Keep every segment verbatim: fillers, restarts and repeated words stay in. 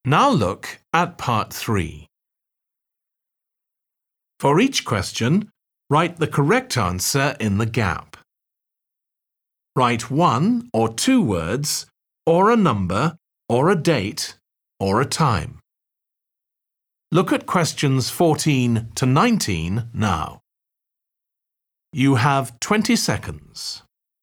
Now look at part three. For each question, write the correct answer in the gap. Write one or two words, or a number, or a date, or a time. Look at questions fourteen to nineteen now. You have twenty seconds.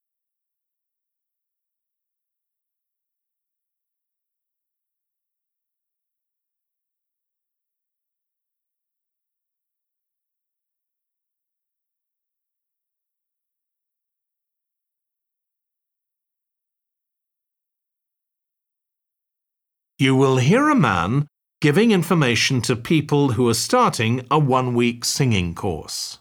You will hear a man giving information to people who are starting a one-week singing course.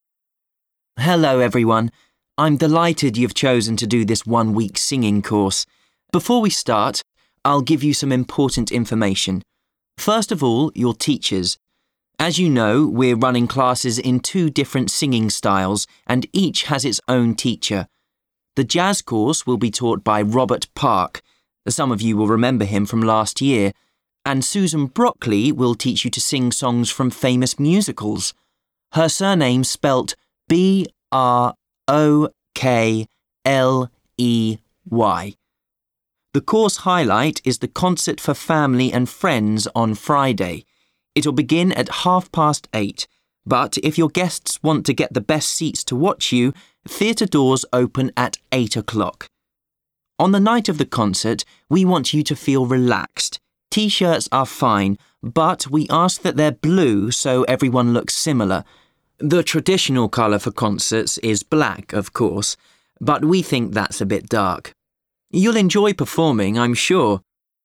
Hello everyone. I'm delighted you've chosen to do this one-week singing course. Before we start, I'll give you some important information. First of all, your teachers. As you know, we're running classes in two different singing styles and each has its own teacher. The jazz course will be taught by Robert Park. Some of you will remember him from last year. And Susan Broccoli will teach you to sing songs from famous musicals. Her surname spelt B R O K L E Y. The course highlight is the concert for family and friends on Friday. It'll begin at half past eight, but if your guests want to get the best seats to watch you, theatre doors open at eight o'clock. On the night of the concert, we want you to feel relaxed. T-shirts are fine, but we ask that they're blue so everyone looks similar. The traditional colour for concerts is black, of course, but we think that's a bit dark. You'll enjoy performing, I'm sure.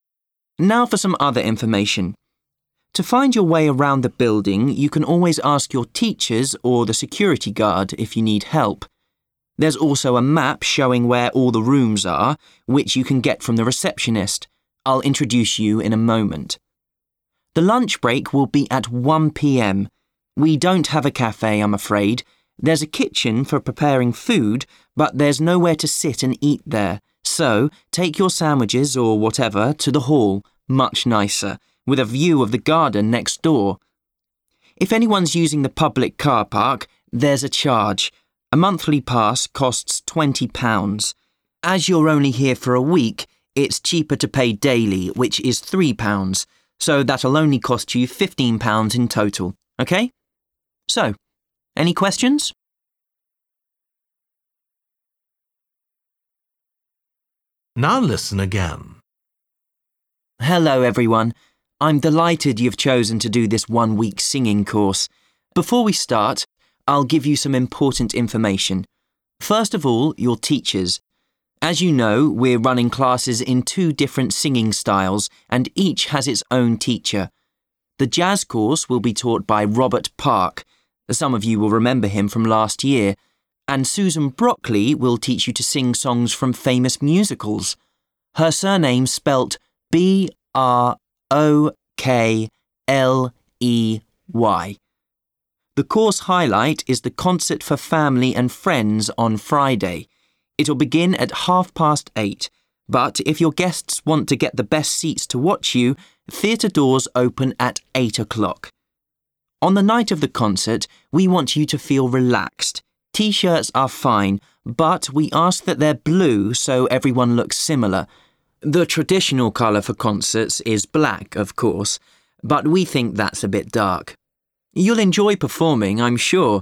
Now for some other information. To find your way around the building, you can always ask your teachers or the security guard if you need help. There's also a map showing where all the rooms are, which you can get from the receptionist. I'll introduce you in a moment. The lunch break will be at one p m. We don't have a cafe, I'm afraid. There's a kitchen for preparing food, but there's nowhere to sit and eat there. So, take your sandwiches or whatever to the hall, much nicer, with a view of the garden next door. If anyone's using the public car park, there's a charge. A monthly pass costs twenty pounds. As you're only here for a week, it's cheaper to pay daily, which is three pounds, so that'll only cost you fifteen pounds in total, okay? So, any questions? Now listen again. Hello everyone. I'm delighted you've chosen to do this one-week singing course. Before we start, I'll give you some important information. First of all, your teachers. As you know, we're running classes in two different singing styles and each has its own teacher. The jazz course will be taught by Robert Park. Some of you will remember him from last year. And Susan Broccoli will teach you to sing songs from famous musicals. Her surname spelt B R O K L E Y. The course highlight is the concert for family and friends on Friday. It'll begin at half past eight, but if your guests want to get the best seats to watch you, theatre doors open at eight o'clock. On the night of the concert, we want you to feel relaxed. T-shirts are fine, but we ask that they're blue so everyone looks similar. The traditional colour for concerts is black, of course, but we think that's a bit dark. You'll enjoy performing, I'm sure.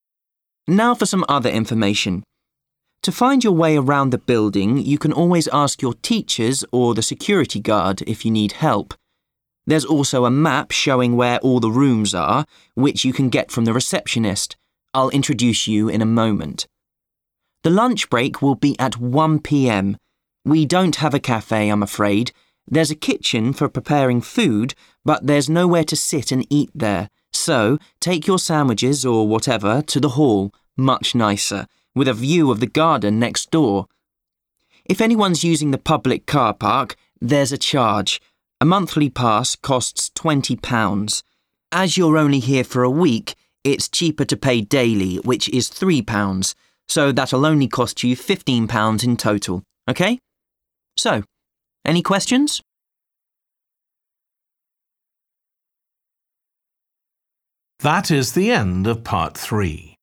Now for some other information. To find your way around the building, you can always ask your teachers or the security guard if you need help. There's also a map showing where all the rooms are, which you can get from the receptionist. I'll introduce you in a moment. The lunch break will be at one p m. We don't have a cafe, I'm afraid. There's a kitchen for preparing food, but there's nowhere to sit and eat there. So, take your sandwiches or whatever to the hall, much nicer, with a view of the garden next door. If anyone's using the public car park, there's a charge. A monthly pass costs twenty pounds. As you're only here for a week, it's cheaper to pay daily, which is three pounds, so that'll only cost you fifteen pounds in total, okay? So, any questions? That is the end of part three.